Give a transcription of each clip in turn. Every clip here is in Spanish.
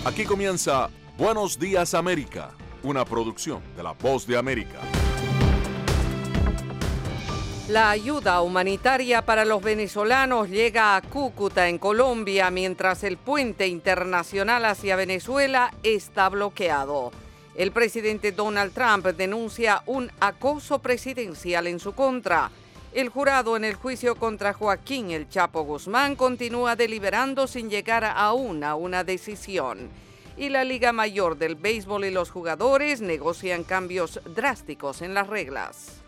Aquí comienza Buenos Días América, una producción de La Voz de América. La ayuda humanitaria para los venezolanos llega a Cúcuta, en Colombia, mientras el puente internacional hacia Venezuela está bloqueado. El presidente Donald Trump denuncia un acoso presidencial en su contra. El jurado en el juicio contra Joaquín El Chapo Guzmán continúa deliberando sin llegar aún a una decisión. Y la Liga Mayor del Béisbol y los jugadores negocian cambios drásticos en las reglas.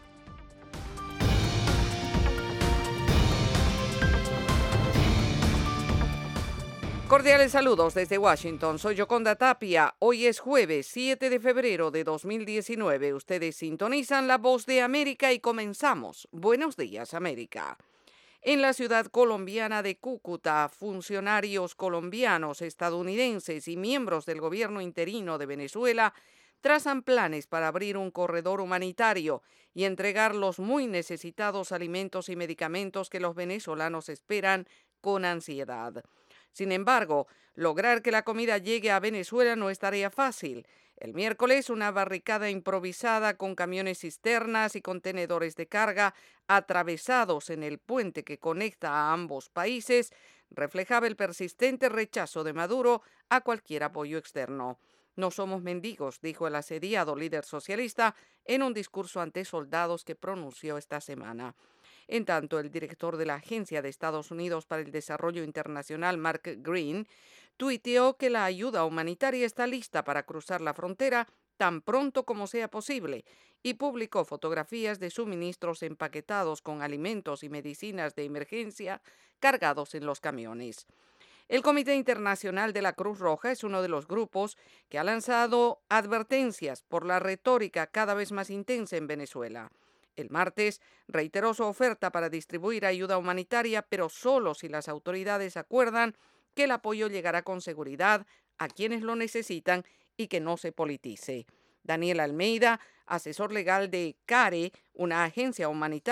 Cordiales saludos desde Washington. Soy Yoconda Tapia. Hoy es jueves 7 de febrero de 2019. Ustedes sintonizan La Voz de América y comenzamos. Buenos días, América. En la ciudad colombiana de Cúcuta, funcionarios colombianos, estadounidenses y miembros del gobierno interino de Venezuela trazan planes para abrir un corredor humanitario y entregar los muy necesitados alimentos y medicamentos que los venezolanos esperan con ansiedad. Sin embargo, lograr que la comida llegue a Venezuela no es tarea fácil. El miércoles, una barricada improvisada con camiones cisternas y contenedores de carga atravesados en el puente que conecta a ambos países reflejaba el persistente rechazo de Maduro a cualquier apoyo externo. No somos mendigos, dijo el asediado líder socialista en un discurso ante soldados que pronunció esta semana. En tanto, el director de la Agencia de Estados Unidos para el Desarrollo Internacional, Mark Green, tuiteó que la ayuda humanitaria está lista para cruzar la frontera tan pronto como sea posible y publicó fotografías de suministros empaquetados con alimentos y medicinas de emergencia cargados en los camiones. El Comité Internacional de la Cruz Roja es uno de los grupos que ha lanzado advertencias por la retórica cada vez más intensa en Venezuela. El martes reiteró su oferta para distribuir ayuda humanitaria, pero solo si las autoridades acuerdan que el apoyo llegará con seguridad a quienes lo necesitan y que no se politice. Daniel Almeida, asesor legal de CARE, una agencia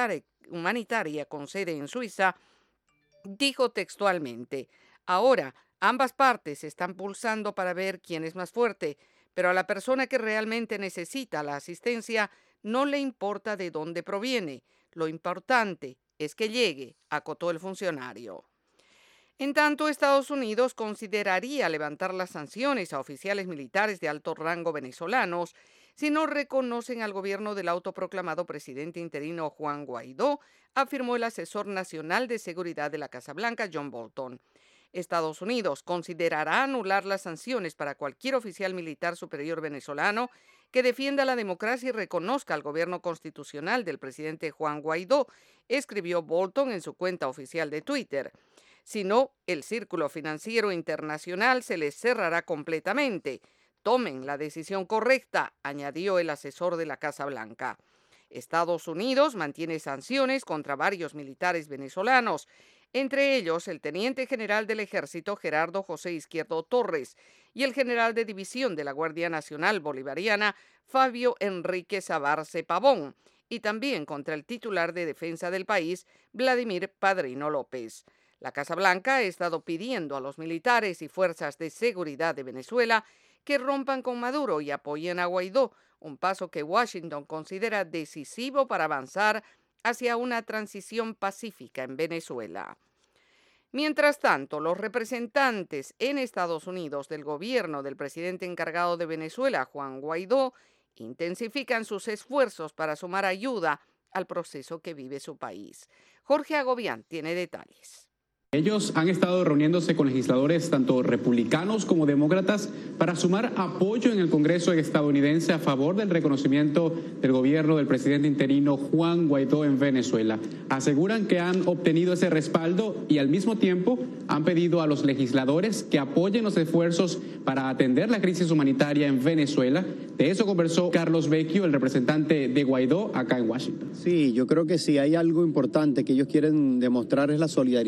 humanitaria con sede en Suiza, dijo textualmente: ahora, ambas partes están pulsando para ver quién es más fuerte, pero a la persona que realmente necesita la asistencia no le importa de dónde proviene. Lo importante es que llegue, acotó el funcionario. En tanto, Estados Unidos consideraría levantar las sanciones a oficiales militares de alto rango venezolanos si no reconocen al gobierno del autoproclamado presidente interino Juan Guaidó, afirmó el asesor nacional de seguridad de la Casa Blanca, John Bolton. Estados Unidos considerará anular las sanciones para cualquier oficial militar superior venezolano que defienda la democracia y reconozca al gobierno constitucional del presidente Juan Guaidó, escribió Bolton en su cuenta oficial de Twitter. Si no, el círculo financiero internacional se les cerrará completamente. Tomen la decisión correcta, añadió el asesor de la Casa Blanca. Estados Unidos mantiene sanciones contra varios militares venezolanos, entre ellos el teniente general del Ejército Gerardo José Izquierdo Torres y el general de división de la Guardia Nacional Bolivariana Fabio Enrique Sabarce Pavón, y también contra el titular de Defensa del país, Vladimir Padrino López. La Casa Blanca ha estado pidiendo a los militares y fuerzas de seguridad de Venezuela que rompan con Maduro y apoyen a Guaidó, un paso que Washington considera decisivo para avanzar hacia una transición pacífica en Venezuela. Mientras tanto, los representantes en Estados Unidos del gobierno del presidente encargado de Venezuela, Juan Guaidó, intensifican sus esfuerzos para sumar ayuda al proceso que vive su país. Jorge Agobián tiene detalles. Ellos han estado reuniéndose con legisladores tanto republicanos como demócratas para sumar apoyo en el Congreso estadounidense a favor del reconocimiento del gobierno del presidente interino Juan Guaidó en Venezuela. Aseguran que han obtenido ese respaldo y al mismo tiempo han pedido a los legisladores que apoyen los esfuerzos para atender la crisis humanitaria en Venezuela. De eso conversó Carlos Vecchio, el representante de Guaidó acá en Washington. Sí, yo creo que sí hay algo importante que ellos quieren demostrar es la solidaridad también.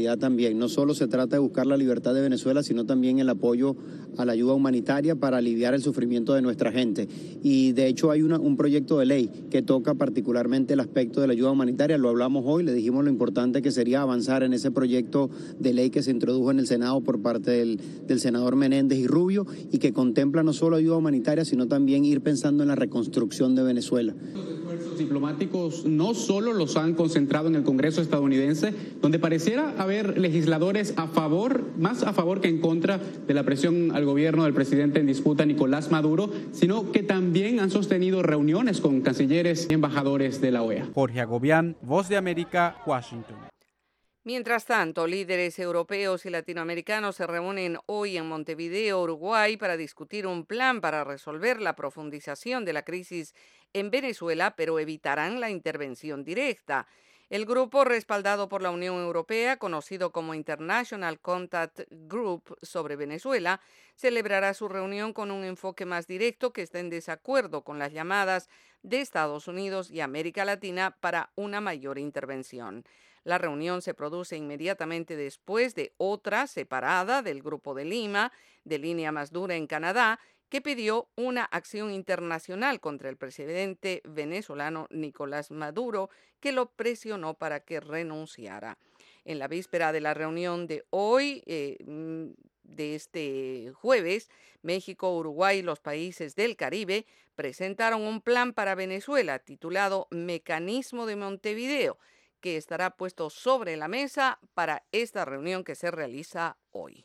también. No solo se trata de buscar la libertad de Venezuela, sino también el apoyo a la ayuda humanitaria para aliviar el sufrimiento de nuestra gente. Y de hecho hay un proyecto de ley que toca particularmente el aspecto de la ayuda humanitaria. Lo hablamos hoy, le dijimos lo importante que sería avanzar en ese proyecto de ley que se introdujo en el Senado por parte del senador Menéndez y Rubio, y que contempla no solo ayuda humanitaria, sino también ir pensando en la reconstrucción de Venezuela. Los esfuerzos diplomáticos no solo los han concentrado en el Congreso estadounidense, donde pareciera haber legisladores más a favor que en contra de la presión al gobierno del presidente en disputa Nicolás Maduro, sino que también han sostenido reuniones con cancilleres y embajadores de la OEA. Jorge Agobián, Voz de América, Washington. Mientras tanto, líderes europeos y latinoamericanos se reúnen hoy en Montevideo, Uruguay, para discutir un plan para resolver la profundización de la crisis en Venezuela, pero evitarán la intervención directa. El grupo, respaldado por la Unión Europea, conocido como International Contact Group sobre Venezuela, celebrará su reunión con un enfoque más directo que está en desacuerdo con las llamadas de Estados Unidos y América Latina para una mayor intervención. La reunión se produce inmediatamente después de otra separada del Grupo de Lima, de línea más dura en Canadá, que pidió una acción internacional contra el presidente venezolano Nicolás Maduro, que lo presionó para que renunciara. En la víspera de la reunión de hoy, de este jueves, México, Uruguay y los países del Caribe presentaron un plan para Venezuela titulado Mecanismo de Montevideo, que estará puesto sobre la mesa para esta reunión que se realiza hoy.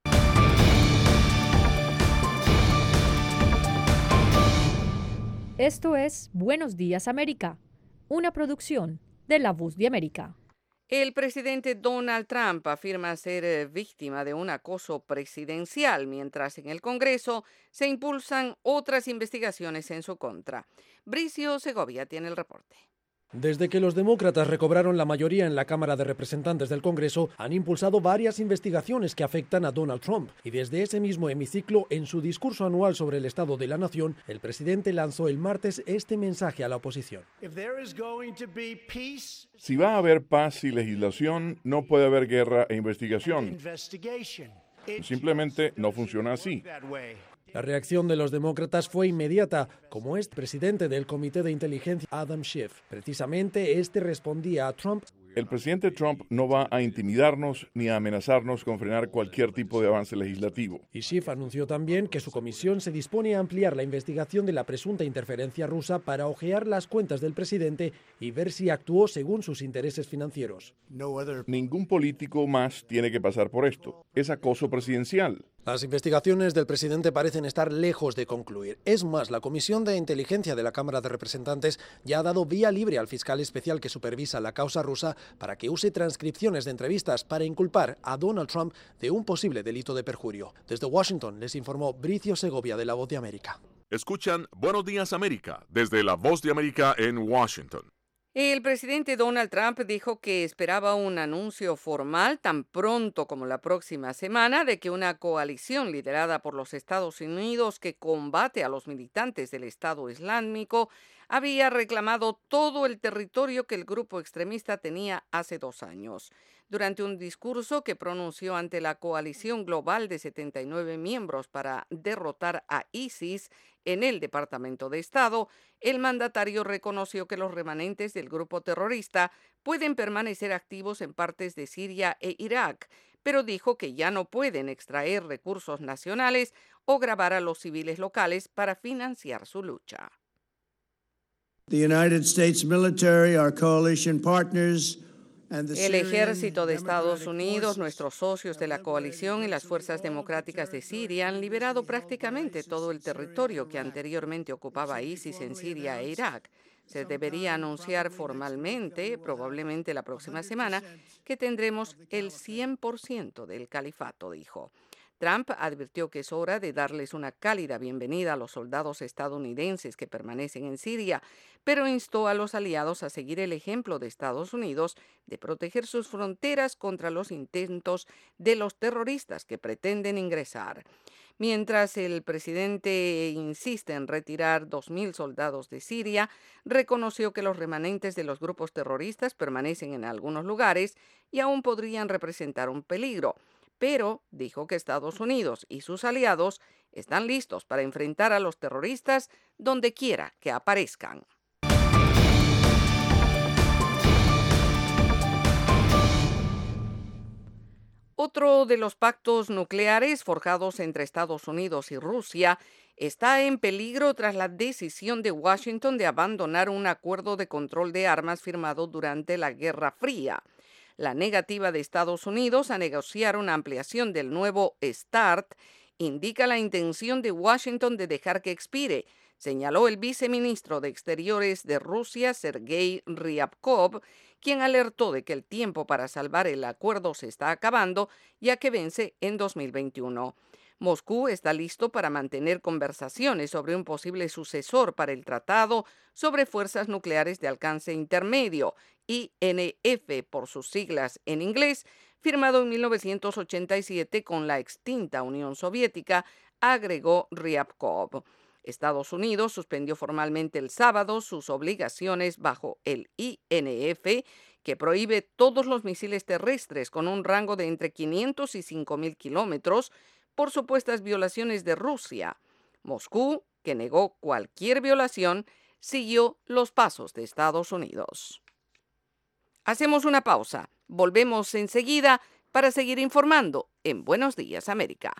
Esto es Buenos Días América, una producción de La Voz de América. El presidente Donald Trump afirma ser víctima de un acoso presidencial, mientras en el Congreso se impulsan otras investigaciones en su contra. Bricio Segovia tiene el reporte. Desde que los demócratas recobraron la mayoría en la Cámara de Representantes del Congreso, han impulsado varias investigaciones que afectan a Donald Trump. Y desde ese mismo hemiciclo, en su discurso anual sobre el Estado de la Nación, el presidente lanzó el martes este mensaje a la oposición. Si va a haber paz y legislación, no puede haber guerra e investigación. Simplemente no funciona así. La reacción de los demócratas fue inmediata, como es presidente del Comité de Inteligencia, Adam Schiff. Precisamente este respondía a Trump. El presidente Trump no va a intimidarnos ni a amenazarnos con frenar cualquier tipo de avance legislativo. Y Schiff anunció también que su comisión se dispone a ampliar la investigación de la presunta interferencia rusa para ojear las cuentas del presidente y ver si actuó según sus intereses financieros. Ningún político más tiene que pasar por esto. Es acoso presidencial. Las investigaciones del presidente parecen estar lejos de concluir. Es más, la Comisión de Inteligencia de la Cámara de Representantes ya ha dado vía libre al fiscal especial que supervisa la causa rusa para que use transcripciones de entrevistas para inculpar a Donald Trump de un posible delito de perjurio. Desde Washington les informó Bricio Segovia de La Voz de América. Escuchan Buenos Días América desde La Voz de América en Washington. El presidente Donald Trump dijo que esperaba un anuncio formal tan pronto como la próxima semana de que una coalición liderada por los Estados Unidos que combate a los militantes del Estado Islámico había reclamado todo el territorio que el grupo extremista tenía hace 2 años. Durante un discurso que pronunció ante la coalición global de 79 miembros para derrotar a ISIS en el Departamento de Estado, el mandatario reconoció que los remanentes del grupo terrorista pueden permanecer activos en partes de Siria e Irak, pero dijo que ya no pueden extraer recursos nacionales o grabar a los civiles locales para financiar su lucha. The United States military, our coalition partners, el ejército de Estados Unidos, nuestros socios de la coalición y las fuerzas democráticas de Siria han liberado prácticamente todo el territorio que anteriormente ocupaba ISIS en Siria e Irak. Se debería anunciar formalmente, probablemente la próxima semana, que tendremos el 100% del califato, dijo. Trump advirtió que es hora de darles una cálida bienvenida a los soldados estadounidenses que permanecen en Siria, pero instó a los aliados a seguir el ejemplo de Estados Unidos de proteger sus fronteras contra los intentos de los terroristas que pretenden ingresar. Mientras el presidente insiste en retirar 2.000 soldados de Siria, reconoció que los remanentes de los grupos terroristas permanecen en algunos lugares y aún podrían representar un peligro. Pero dijo que Estados Unidos y sus aliados están listos para enfrentar a los terroristas donde quiera que aparezcan. Otro de los pactos nucleares forjados entre Estados Unidos y Rusia está en peligro tras la decisión de Washington de abandonar un acuerdo de control de armas firmado durante la Guerra Fría. La negativa de Estados Unidos a negociar una ampliación del nuevo START indica la intención de Washington de dejar que expire, señaló el viceministro de Exteriores de Rusia, Sergei Ryabkov, quien alertó de que el tiempo para salvar el acuerdo se está acabando, ya que vence en 2021. Moscú está listo para mantener conversaciones sobre un posible sucesor para el Tratado sobre Fuerzas Nucleares de Alcance Intermedio, INF por sus siglas en inglés, firmado en 1987 con la extinta Unión Soviética, agregó Ryabkov. Estados Unidos suspendió formalmente el sábado sus obligaciones bajo el INF, que prohíbe todos los misiles terrestres con un rango de entre 500 y 5.000 kilómetros por supuestas violaciones de Rusia. Moscú, que negó cualquier violación, siguió los pasos de Estados Unidos. Hacemos una pausa. Volvemos enseguida para seguir informando en Buenos Días, América.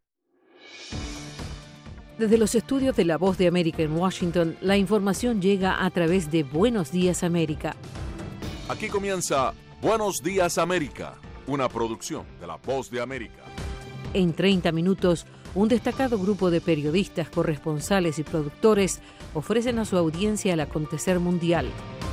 Desde los estudios de La Voz de América en Washington, la información llega a través de Buenos Días, América. Aquí comienza Buenos Días, América, una producción de La Voz de América. En 30 minutos, un destacado grupo de periodistas, corresponsales y productores ofrecen a su audiencia el acontecer mundial.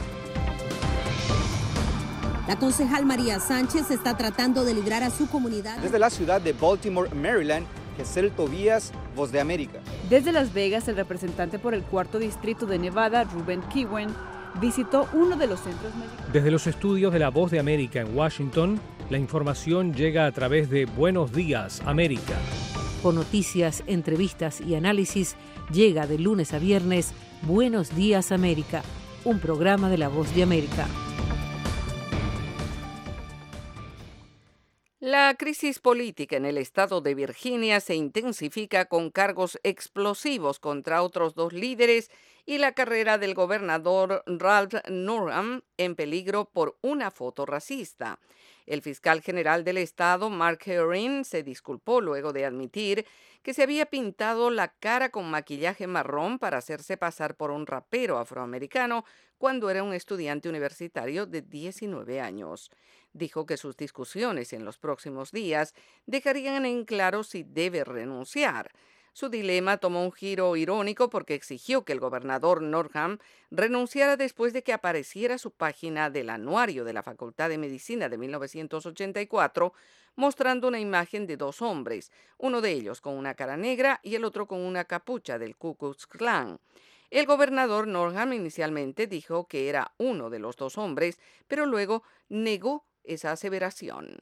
La concejal María Sánchez está tratando de librar a su comunidad. Desde la ciudad de Baltimore, Maryland, Gesell Tobías, Voz de América. Desde Las Vegas, el representante por el 4º distrito de Nevada, Ruben Kiwen, visitó uno de los centros médicos. Desde los estudios de La Voz de América en Washington, la información llega a través de Buenos Días, América. Con noticias, entrevistas y análisis, llega de lunes a viernes Buenos Días, América, un programa de La Voz de América. La crisis política en el estado de Virginia se intensifica con cargos explosivos contra otros 2 líderes y la carrera del gobernador Ralph Northam en peligro por una foto racista. El fiscal general del estado, Mark Herring, se disculpó luego de admitir que se había pintado la cara con maquillaje marrón para hacerse pasar por un rapero afroamericano cuando era un estudiante universitario de 19 años. Dijo que sus discusiones en los próximos días dejarían en claro si debe renunciar. Su dilema tomó un giro irónico porque exigió que el gobernador Northam renunciara después de que apareciera su página del anuario de la Facultad de Medicina de 1984, mostrando una imagen de 2 hombres, uno de ellos con una cara negra y el otro con una capucha del Ku Klux Klan. El gobernador Northam inicialmente dijo que era uno de los 2 hombres, pero luego negó esa aseveración.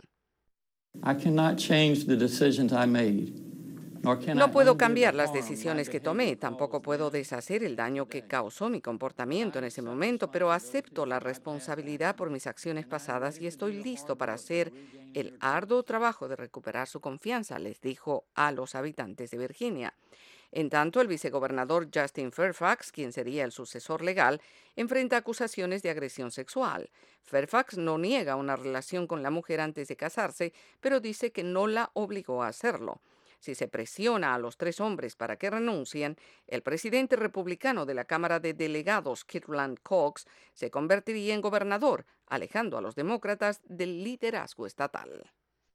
No puedo cambiar las decisiones que tomé, tampoco puedo deshacer el daño que causó mi comportamiento en ese momento, pero acepto la responsabilidad por mis acciones pasadas y estoy listo para hacer el arduo trabajo de recuperar su confianza, les dijo a los habitantes de Virginia. En tanto, el vicegobernador Justin Fairfax, quien sería el sucesor legal, enfrenta acusaciones de agresión sexual. Fairfax no niega una relación con la mujer antes de casarse, pero dice que no la obligó a hacerlo. Si se presiona a los 3 hombres para que renuncien, el presidente republicano de la Cámara de Delegados, Kirtland Cox, se convertiría en gobernador, alejando a los demócratas del liderazgo estatal.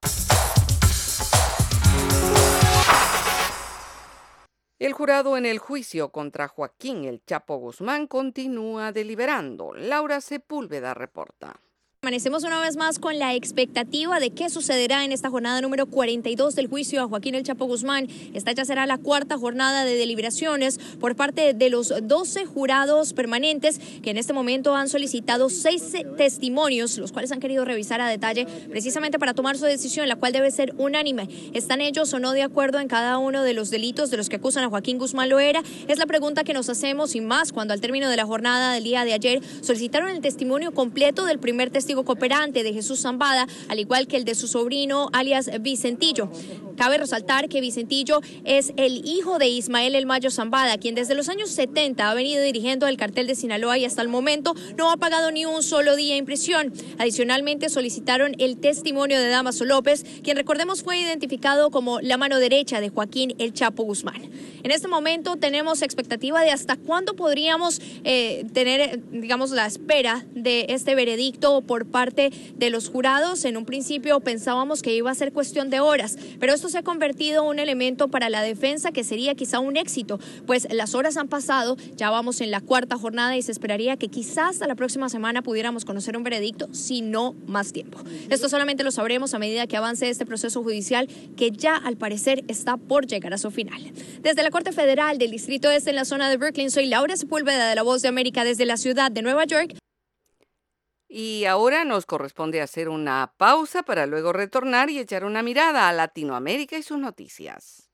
El jurado en el juicio contra Joaquín El Chapo Guzmán continúa deliberando. Laura Sepúlveda reporta. Amanecemos una vez más con la expectativa de qué sucederá en esta jornada número 42 del juicio a Joaquín El Chapo Guzmán. Esta ya será la cuarta jornada de deliberaciones por parte de los 12 jurados permanentes que en este momento han solicitado 6 testimonios, los cuales han querido revisar a detalle precisamente para tomar su decisión, la cual debe ser unánime. ¿Están ellos o no de acuerdo en cada uno de los delitos de los que acusan a Joaquín Guzmán Loera? Es la pregunta que nos hacemos, y más cuando al término de la jornada del día de ayer solicitaron el testimonio completo del primer testigo cooperante de Jesús Zambada, al igual que el de su sobrino alias Vicentillo. Cabe resaltar que Vicentillo es el hijo de Ismael El Mayo Zambada, quien desde los años 70 ha venido dirigiendo el cartel de Sinaloa y hasta el momento no ha pagado ni un solo día en prisión. Adicionalmente solicitaron el testimonio de Damaso López, quien recordemos fue identificado como la mano derecha de Joaquín El Chapo Guzmán. En este momento tenemos expectativa de hasta cuándo podríamos tener, digamos, la espera de este veredicto por parte de los jurados. En un principio pensábamos que iba a ser cuestión de horas, pero esto se ha convertido en un elemento para la defensa que sería quizá un éxito, pues las horas han pasado, ya vamos en la cuarta jornada y se esperaría que quizás hasta la próxima semana pudiéramos conocer un veredicto, si no más tiempo. Esto solamente lo sabremos a medida que avance este proceso judicial, que ya al parecer está por llegar a su final. Desde la Corte Federal del Distrito Este en la zona de Brooklyn, soy Laura Sepúlveda de La Voz de América desde la ciudad de Nueva York. Y ahora nos corresponde hacer una pausa para luego retornar y echar una mirada a Latinoamérica y sus noticias.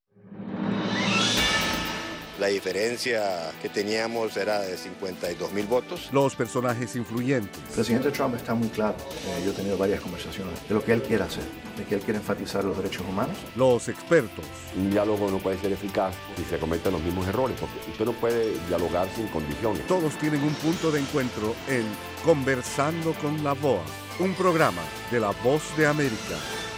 La diferencia que teníamos era de 52,000 votos. Los personajes influyentes. El presidente Trump está muy claro. Yo he tenido varias conversaciones de lo que él quiere hacer, de que él quiere enfatizar los derechos humanos. Los expertos. Un diálogo no puede ser eficaz si se cometen los mismos errores, porque usted no puede dialogar sin condiciones. Todos tienen un punto de encuentro en Conversando con la VOA, un programa de La Voz de América.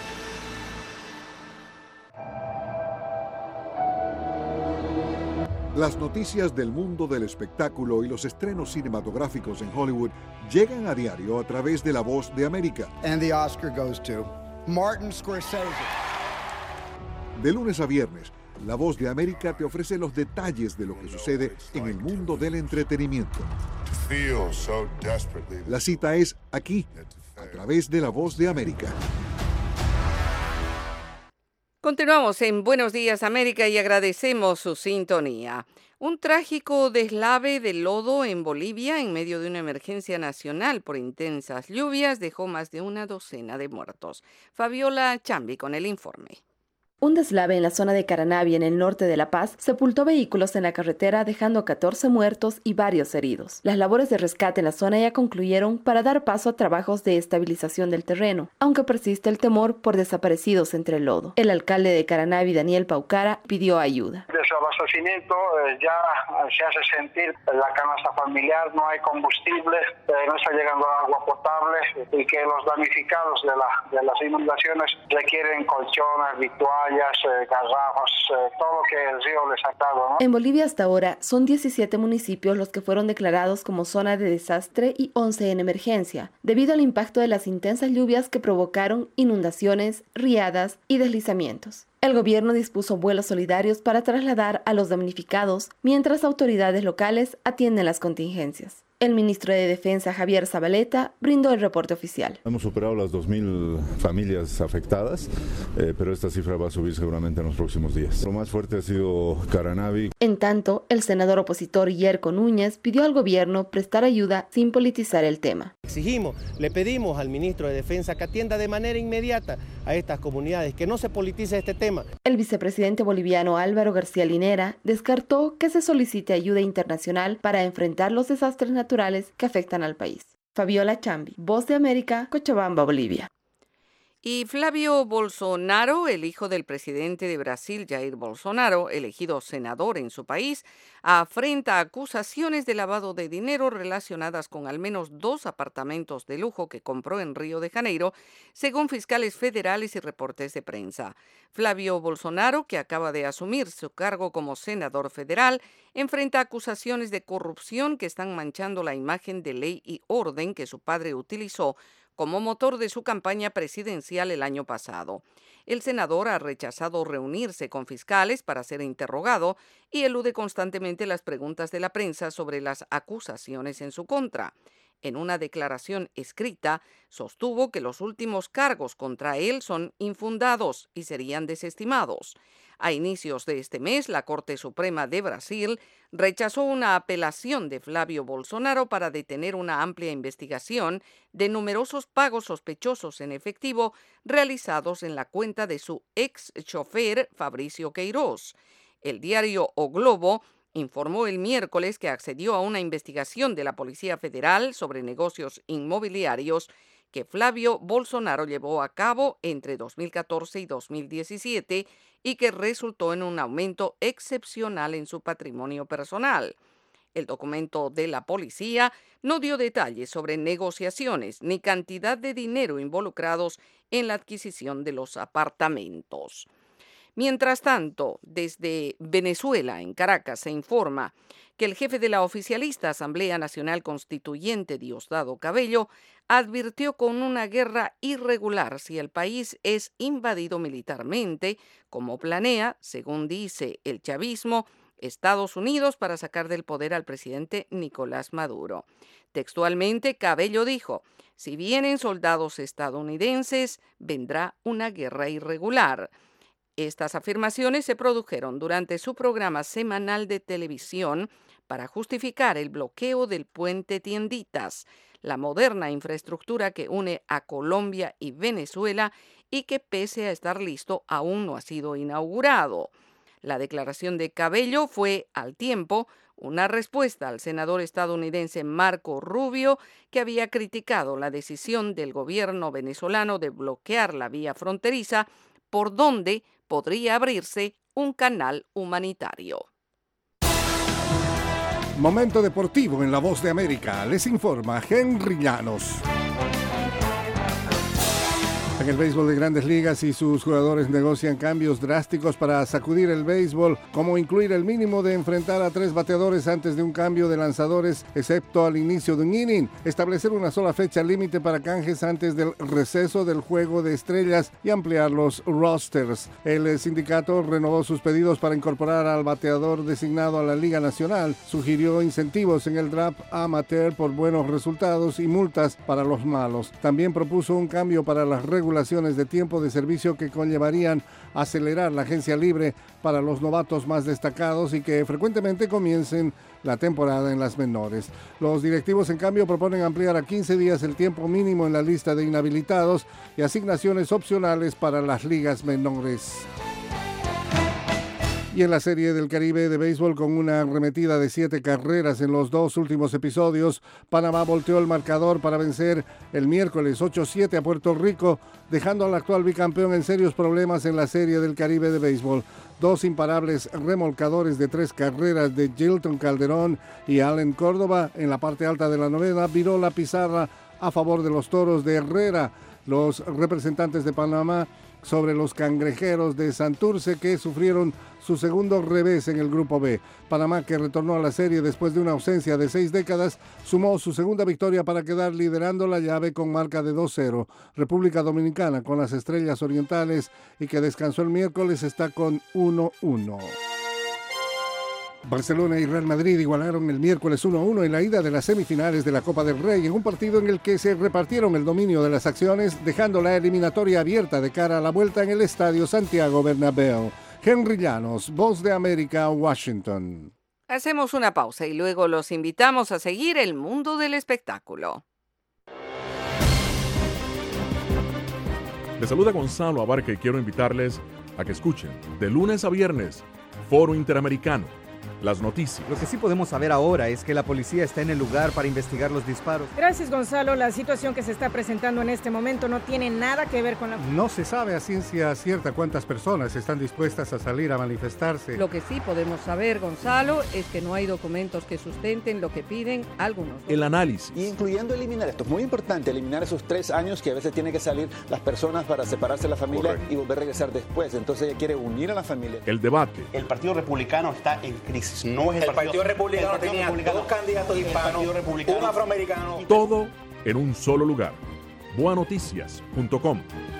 Las noticias del mundo del espectáculo y los estrenos cinematográficos en Hollywood llegan a diario a través de La Voz de América. And the Oscar goes to Martin Scorsese. De lunes a viernes, La Voz de América te ofrece los detalles de lo que sucede en el mundo del entretenimiento. La cita es aquí, a través de La Voz de América. Continuamos en Buenos Días América y agradecemos su sintonía. Un trágico deslave de lodo en Bolivia en medio de una emergencia nacional por intensas lluvias dejó más de una docena de muertos. Fabiola Chambi con el informe. Un deslave en la zona de Caranavi, en el norte de La Paz, sepultó vehículos en la carretera, dejando 14 muertos y varios heridos. Las labores de rescate en la zona ya concluyeron para dar paso a trabajos de estabilización del terreno, aunque persiste el temor por desaparecidos entre el lodo. El alcalde de Caranavi, Daniel Paucara, pidió ayuda. Desabastecimiento ya se hace sentir la canasta familiar, no hay combustible, no está llegando agua potable y que los damnificados de las inundaciones requieren colchones, vituallas, garrafas, todo lo que el río les ha dado, ¿no? En Bolivia hasta ahora son 17 municipios los que fueron declarados como zona de desastre y 11 en emergencia, debido al impacto de las intensas lluvias que provocaron inundaciones, riadas y deslizamientos. El gobierno dispuso vuelos solidarios para trasladar a los damnificados, mientras autoridades locales atienden las contingencias. El ministro de Defensa, Javier Zabaleta, brindó el reporte oficial. Hemos superado las 2,000 familias afectadas, pero esta cifra va a subir seguramente en los próximos días. Lo más fuerte ha sido Caranavi. En tanto, el senador opositor Yerko Núñez pidió al gobierno prestar ayuda sin politizar el tema. Le pedimos al ministro de Defensa que atienda de manera inmediata a estas comunidades, que no se politice este tema. El vicepresidente boliviano Álvaro García Linera descartó que se solicite ayuda internacional para enfrentar los desastres naturales que afectan al país. Fabiola Chambi, Voz de América, Cochabamba, Bolivia. Y Flavio Bolsonaro, el hijo del presidente de Brasil, Jair Bolsonaro, elegido senador en su país, afrenta acusaciones de lavado de dinero relacionadas con al menos 2 apartamentos de lujo que compró en Río de Janeiro, según fiscales federales y reportes de prensa. Flavio Bolsonaro, que acaba de asumir su cargo como senador federal, enfrenta acusaciones de corrupción que están manchando la imagen de ley y orden que su padre utilizó como motor de su campaña presidencial el año pasado. El senador ha rechazado reunirse con fiscales para ser interrogado y elude constantemente las preguntas de la prensa sobre las acusaciones en su contra. En una declaración escrita, sostuvo que los últimos cargos contra él son infundados y serían desestimados. A inicios de este mes, la Corte Suprema de Brasil rechazó una apelación de Flávio Bolsonaro para detener una amplia investigación de numerosos pagos sospechosos en efectivo realizados en la cuenta de su ex chofer Fabrício Queiroz. El diario O Globo informó el miércoles que accedió a una investigación de la Policía Federal sobre negocios inmobiliarios que Flávio Bolsonaro llevó a cabo entre 2014 y 2017 y que resultó en un aumento excepcional en su patrimonio personal. El documento de la policía no dio detalles sobre negociaciones ni cantidad de dinero involucrados en la adquisición de los apartamentos. Mientras tanto, desde Venezuela, en Caracas, se informa que el jefe de la oficialista Asamblea Nacional Constituyente, Diosdado Cabello, advirtió con una guerra irregular si el país es invadido militarmente, como planea, según dice el chavismo, Estados Unidos para sacar del poder al presidente Nicolás Maduro. Textualmente, Cabello dijo: si vienen soldados estadounidenses, vendrá una guerra irregular. Estas afirmaciones se produjeron durante su programa semanal de televisión para justificar el bloqueo del puente Tienditas, la moderna infraestructura que une a Colombia y Venezuela y que, pese a estar listo, aún no ha sido inaugurado. La declaración de Cabello fue, al tiempo, una respuesta al senador estadounidense Marco Rubio, que había criticado la decisión del gobierno venezolano de bloquear la vía fronteriza por donde podría abrirse un canal humanitario. Momento deportivo en La Voz de América. Les informa Henry Llanos. En el béisbol de Grandes Ligas y sus jugadores negocian cambios drásticos para sacudir el béisbol, como incluir el mínimo de enfrentar a 3 bateadores antes de un cambio de lanzadores, excepto al inicio de un inning, establecer una sola fecha límite para canjes antes del receso del Juego de Estrellas y ampliar los rosters. El sindicato renovó sus pedidos para incorporar al bateador designado a la Liga Nacional, sugirió incentivos en el draft amateur por buenos resultados y multas para los malos. También propuso un cambio para las regulaciones de tiempo de servicio que conllevarían acelerar la agencia libre para los novatos más destacados y que frecuentemente comiencen la temporada en las menores. Los directivos, en cambio, proponen ampliar a 15 días el tiempo mínimo en la lista de inhabilitados y asignaciones opcionales para las ligas menores. Y en la Serie del Caribe de béisbol, con una arremetida de 7 carreras en los 2 últimos episodios, Panamá volteó el marcador para vencer el miércoles 8-7 a Puerto Rico, dejando al actual bicampeón en serios problemas en la Serie del Caribe de béisbol. 2 imparables remolcadores de 3 carreras de Gilton Calderón y Allen Córdoba en la parte alta de la novena viró la pizarra a favor de los Toros de Herrera, los representantes de Panamá, sobre los Cangrejeros de Santurce, que sufrieron su segundo revés en el Grupo B. Panamá, que retornó a la serie después de una ausencia de 6 décadas, sumó su segunda victoria para quedar liderando la llave con marca de 2-0. República Dominicana, con las Estrellas Orientales y que descansó el miércoles, está con 1-1. Barcelona y Real Madrid igualaron el miércoles 1-1 en la ida de las semifinales de la Copa del Rey, en un partido en el que se repartieron el dominio de las acciones, dejando la eliminatoria abierta de cara a la vuelta en el Estadio Santiago Bernabéu. Henry Llanos, Voz de América, Washington. Hacemos una pausa y luego los invitamos a seguir el mundo del espectáculo. Les saluda Gonzalo Abarca y quiero invitarles a que escuchen de lunes a viernes Foro Interamericano. Las noticias. Lo que sí podemos saber ahora es que la policía está en el lugar para investigar los disparos. Gracias, Gonzalo. La situación que se está presentando en este momento no tiene nada que ver con la... No se sabe a ciencia cierta cuántas personas están dispuestas a salir a manifestarse. Lo que sí podemos saber, Gonzalo, es que no hay documentos que sustenten lo que piden algunos. El análisis. Y incluyendo eliminar, esto es muy importante, eliminar esos 3 años que a veces tienen que salir las personas para separarse de la familia. Correcto. Y volver a regresar después. Entonces ella quiere unir a la familia. El debate. El Partido Republicano está en crisis. No es el Partido Republicano tenía 2 candidatos hispanos, un afroamericano. Todo en un solo lugar. Boanoticias.com.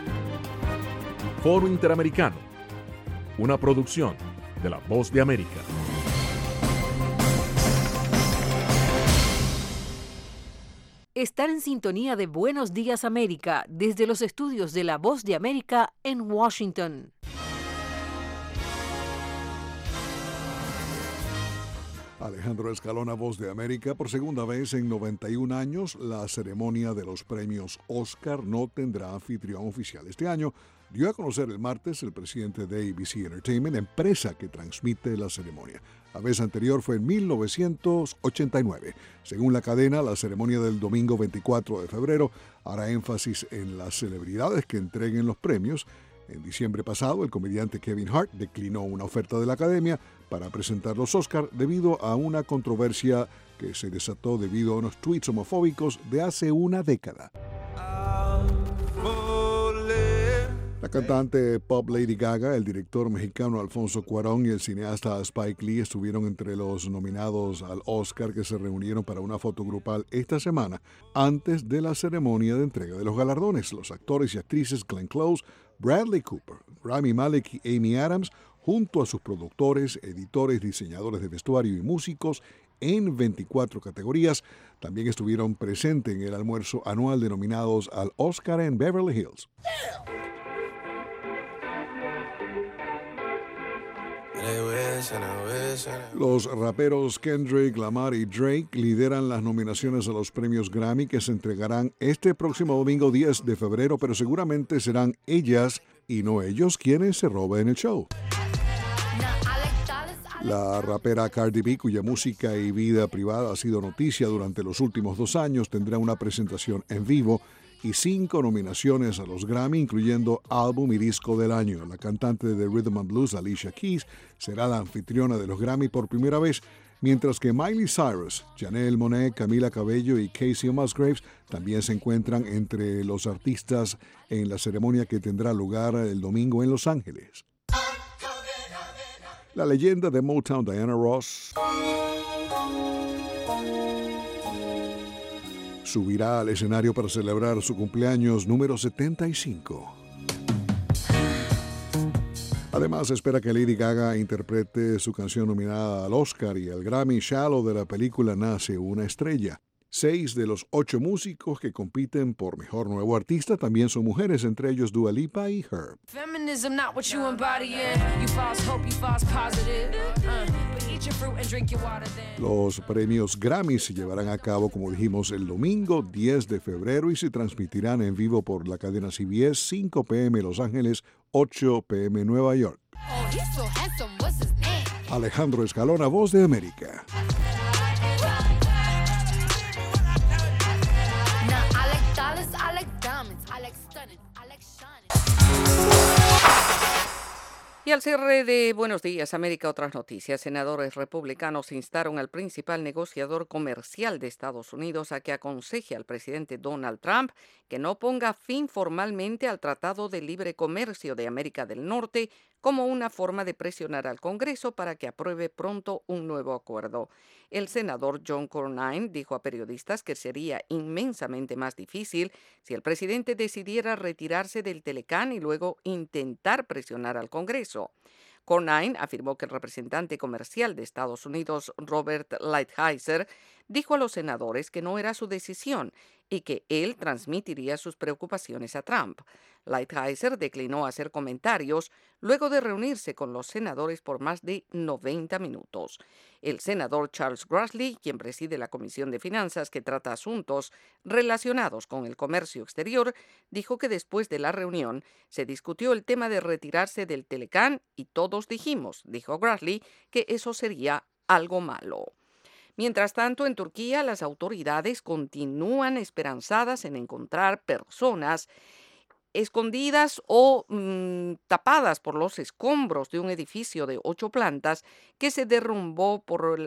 Foro Interamericano. Una producción de La Voz de América. Están en sintonía de Buenos Días América desde los estudios de La Voz de América en Washington. Alejandro Escalona, Voz de América. Por segunda vez en 91 años, la ceremonia de los premios Oscar no tendrá anfitrión oficial. Este año dio a conocer el martes el presidente de ABC Entertainment, empresa que transmite la ceremonia. La vez anterior fue en 1989. Según la cadena, la ceremonia del domingo 24 de febrero hará énfasis en las celebridades que entreguen los premios. En diciembre pasado, el comediante Kevin Hart declinó una oferta de la Academia para presentar los Oscar debido a una controversia que se desató debido a unos tweets homofóbicos de hace una década. La cantante pop Lady Gaga, el director mexicano Alfonso Cuarón y el cineasta Spike Lee estuvieron entre los nominados al Oscar que se reunieron para una foto grupal esta semana antes de la ceremonia de entrega de los galardones. Los actores y actrices Glenn Close, Bradley Cooper, Rami Malek y Amy Adams, junto a sus productores, editores, diseñadores de vestuario y músicos en 24 categorías, también estuvieron presentes en el almuerzo anual de nominados al Oscar en Beverly Hills. Los raperos Kendrick Lamar y Drake lideran las nominaciones a los premios Grammy que se entregarán este próximo domingo 10 de febrero, pero seguramente serán ellas y no ellos quienes se roben el show. La rapera Cardi B, cuya música y vida privada ha sido noticia durante los últimos 2 años, tendrá una presentación en vivo y 5 nominaciones a los Grammy, incluyendo Álbum y Disco del Año. La cantante de Rhythm and Blues, Alicia Keys, será la anfitriona de los Grammy por primera vez, mientras que Miley Cyrus, Janelle Monáe, Camila Cabello y Casey Musgraves también se encuentran entre los artistas en la ceremonia que tendrá lugar el domingo en Los Ángeles. La leyenda de Motown, Diana Ross, subirá al escenario para celebrar su cumpleaños número 75. Además, se espera que Lady Gaga interprete su canción nominada al Oscar y al Grammy Shallow de la película Nace una estrella. 6 de los 8 músicos que compiten por Mejor Nuevo Artista también son mujeres, entre ellos Dua Lipa y Herb. Los premios Grammy se llevarán a cabo, como dijimos, el domingo 10 de febrero y se transmitirán en vivo por la cadena CBS, 5 p.m. Los Ángeles, 8 p.m. Nueva York. Alejandro Escalona, Voz de América. Y al cierre de Buenos Días América, otras noticias. Senadores republicanos instaron al principal negociador comercial de Estados Unidos a que aconseje al presidente Donald Trump que no ponga fin formalmente al Tratado de Libre Comercio de América del Norte como una forma de presionar al Congreso para que apruebe pronto un nuevo acuerdo. El senador John Cornyn dijo a periodistas que sería inmensamente más difícil si el presidente decidiera retirarse del Telecán y luego intentar presionar al Congreso. Cornyn afirmó que el representante comercial de Estados Unidos, Robert Lighthizer, dijo a los senadores que no era su decisión y que él transmitiría sus preocupaciones a Trump. Lighthizer declinó hacer comentarios luego de reunirse con los senadores por más de 90 minutos. El senador Charles Grassley, quien preside la Comisión de Finanzas que trata asuntos relacionados con el comercio exterior, dijo que después de la reunión se discutió el tema de retirarse del Telecán y todos dijimos, dijo Grassley, que eso sería algo malo. Mientras tanto, en Turquía, las autoridades continúan esperanzadas en encontrar personas escondidas o tapadas por los escombros de un edificio de 8 plantas que se derrumbó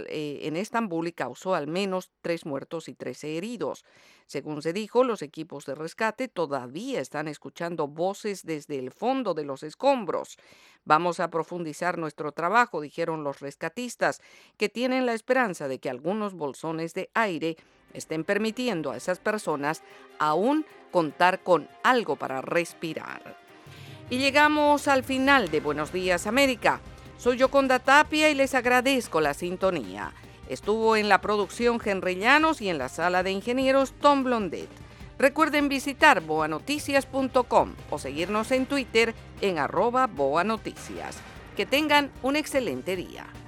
en Estambul y causó al menos 3 muertos y 13 heridos. Según se dijo, los equipos de rescate todavía están escuchando voces desde el fondo de los escombros. Vamos a profundizar nuestro trabajo, dijeron los rescatistas, que tienen la esperanza de que algunos bolsones de aire estén permitiendo a esas personas aún contar con algo para respirar. Y llegamos al final de Buenos Días América. Soy Yoconda Tapia y les agradezco la sintonía. Estuvo en la producción Henry Llanos y en la sala de ingenieros Tom Blondet. Recuerden visitar boanoticias.com o seguirnos en Twitter en @boanoticias. Que tengan un excelente día.